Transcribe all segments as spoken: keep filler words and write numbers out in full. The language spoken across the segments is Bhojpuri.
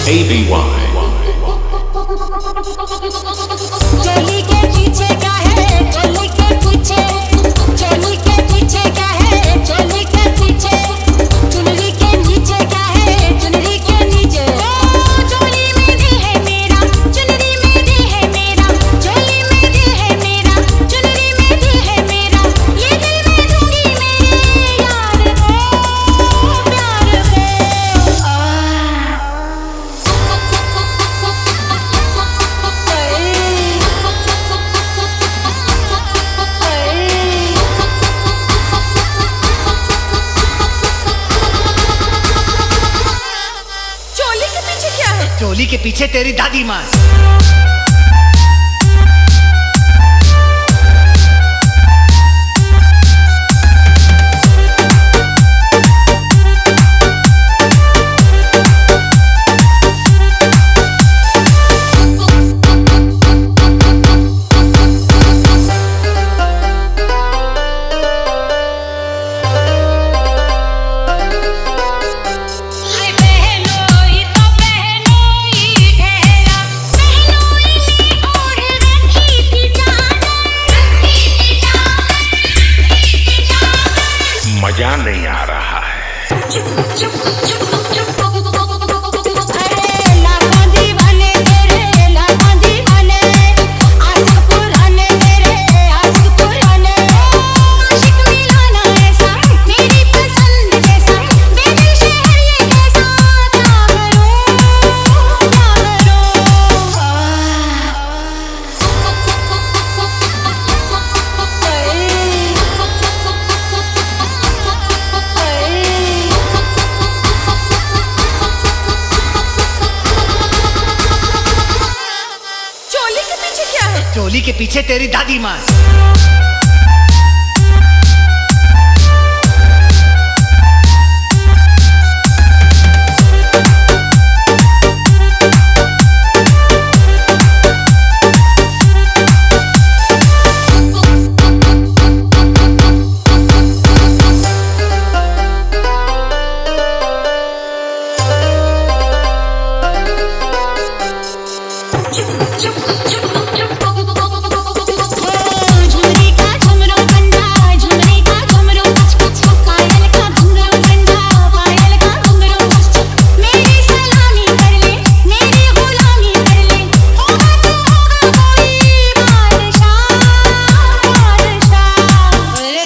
A B Y चोली के पीछे क्या है, चोली के पीछे, चोली के पीछे क्या है, चोली के पीछे, चुनरी के नीचे क्या है, चुनरी के नीचे। ओ चोली में दिल है मेरा, चुनरी में दिल है मेरा, चोली में दिल है मेरा, चुनरी में दिल है मेरा, ये दिल मैं दूंगी मेरे यार को, प्यार को। चोली के पीछे क्या है? चोली के पीछे तेरी दादी माँ। हाय बहनोई तो बहनोई ठहरा, बहनोई ने ओढ़ रखी थी चादर, रखी थी चादर, रखी थी चादर। मजा नहीं आ रहा है। चुप चुप चुप चुप अरे लाखों दीवाने तेरे, लाखों दीवाने, आशिक पुराने तेरे, आशिक पुराने। आशिक मिलाना ऐसा, मेरी पसंद जैसा, बेदिल शहर ये कैसा, क्या करूं, क्या चोली के पीछे क्या है? चोली के पीछे तेरी दादी माँ। झुमरी का झुमरो बंधा, झुमरी का झुमरो कच कच, पायल का घुंघरू बंधा, पायल का घुंघरू कच कच। मेरी सलामी कर ले, मेरी गुलामी कर ले, होगा तो होगा कोई बादशाह, बादशाह।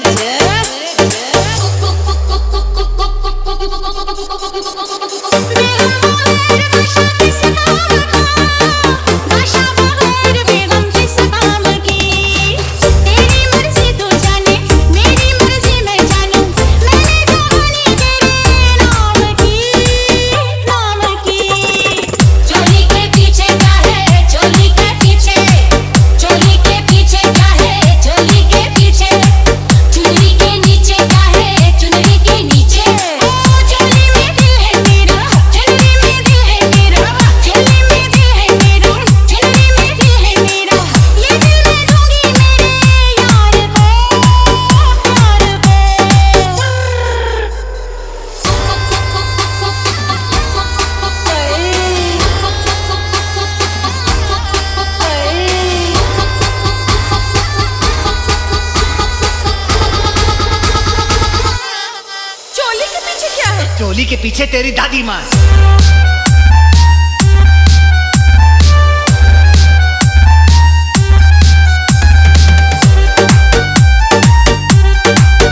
बादशाह बगैर बेगम किस काम की, तेरी मर्जी तू जाने, मेरी मर्जी मैं जानूं, मैंने कहानी तेरे नाम की, नाम की। चोली के पीछे क्या है, चोली के पीछे, चोली के पीछे क्या है, चोली के पीछे, चुनरी के नीचे क्या है, चुनरी के नीचे। ओ चोली में दिल है मेरा, चुनरी में दिल है मेरा, चुनरी में दिल है मेरा, चुनरी में दिल है मेरा, ये दिल मैं दूंगी मेरे यार को, प्यार को। चोली के पीछे क्या है? चोली के पीछे तेरी दादी माँ।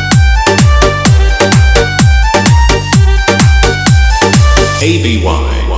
A B Y